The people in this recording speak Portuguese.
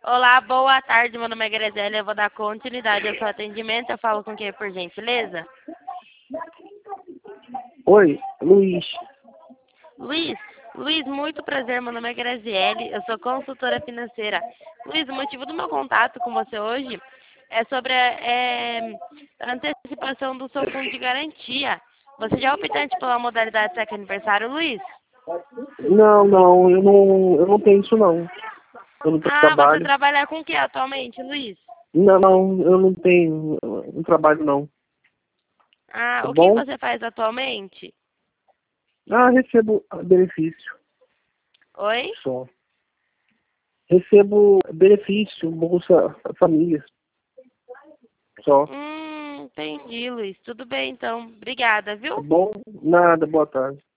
Olá, boa tarde. Meu nome é Graziela. Eu vou dar continuidade ao seu atendimento. Eu falo com quem, por gentileza? Oi, Luiz. Luiz, muito prazer. Meu nome é Graziele. Eu sou consultora financeira. Luiz, o motivo do meu contato com você hoje é sobre a antecipação do seu fundo de garantia. Você já é optante pela modalidade Seca Aniversário, Luiz? Não, eu não tenho isso não. Eu não Ah, você trabalho. trabalha com o que atualmente, Luiz? Não, eu não tenho, não trabalho não. Ah, Tá o que bom? você faz atualmente? Recebo benefício Oi? só. Recebo benefício, Bolsa Família só. Entendi, Luiz. Tudo bem, então. Obrigada, Tá viu? bom? Nada, boa tarde.